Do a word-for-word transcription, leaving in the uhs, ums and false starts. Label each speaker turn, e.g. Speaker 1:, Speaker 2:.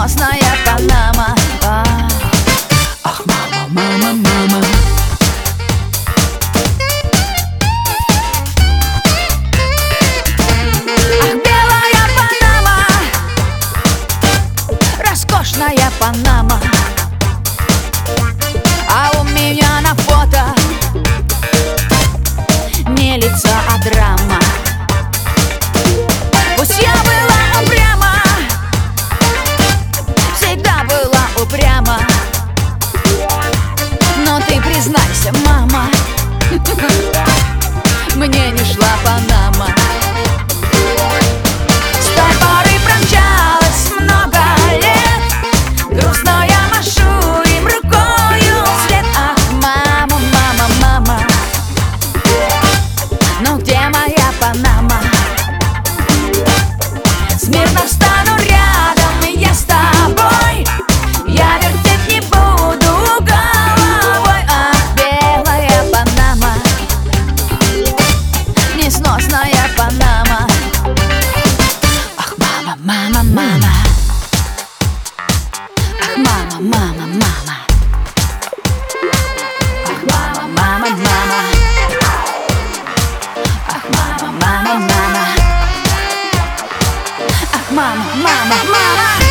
Speaker 1: несносная Панама. А.
Speaker 2: Ах, мама, мама, мама.
Speaker 1: Ах, белая Панама, роскошная Панама. А у меня на фото не лицо, а драма. Пусть я была упряма, всегда была упряма, но ты признайся, мама, мне не шла Панама. С той поры промчалось много лет, грустно я машу им рукою вслед. Ах, мама, мама, мама, ну где моя Панама? Смирно встану рядом я с тобой, я вертеть не буду головой. Ах, белая Панама, несносная Панама. Ах, мама, мама, мама. Ах, мама, мама, мама. Ах, мама, мама, мама. Ах, мама, мама, мама. Ах, мама, мама, мама.